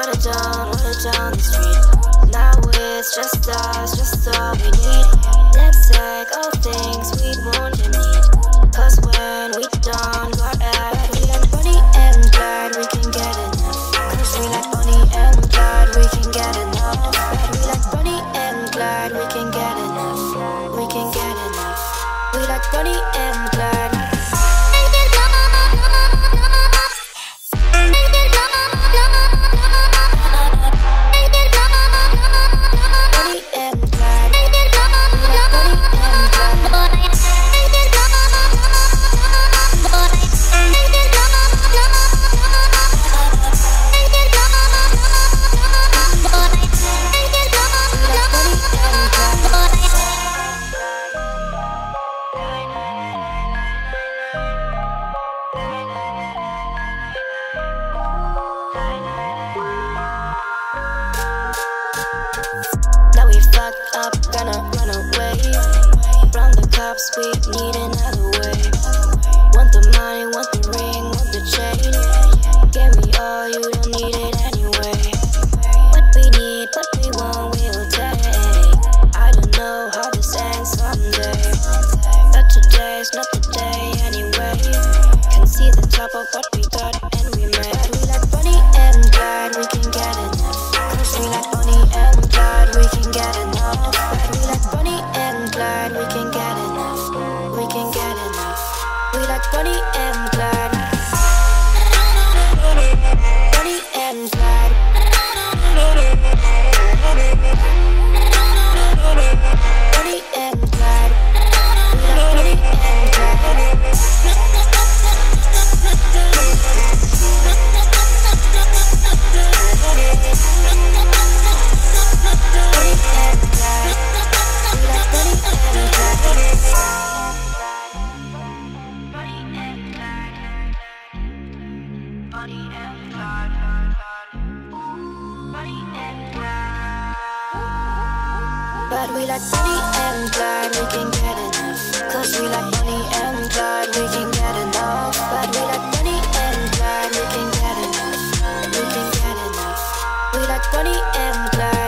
down the street. Now it's just us, just all we need. Let's take all things we want and need. Cause when we done got out, we like Bonnie and Clyde, we can get enough. Cause we like Bonnie and Clyde, we can get enough. We like Bonnie and Clyde, we can get enough. We can get enough. We like Bonnie and Clyde. Now we fucked up, gonna run away from the cops, we need another way. Want the money, want the ring, want the chain. Give me all, you don't need it anyway. What we need, what we want, we'll take. I don't know how this ends someday, but today's not the day anyway. Can see the top of what we got and we made. We like Bonnie and Clyde, we can get enough. Cause we like Bonnie and Clyde, we can get enough. We like Bonnie and Clyde, we can get enough. We can get enough. We like Bonnie and Clyde. Bonnie and Clyde. Bonnie and Clyde. We like Bonnie and Clyde. But we like Bonnie and Clyde, we can get enough. Cause we like Bonnie and Clyde, we can get enough. But we like Bonnie and Clyde, we can get enough. We can get enough. We like Bonnie and Clyde.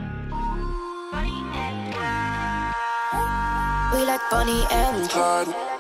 We like Bonnie and Clyde.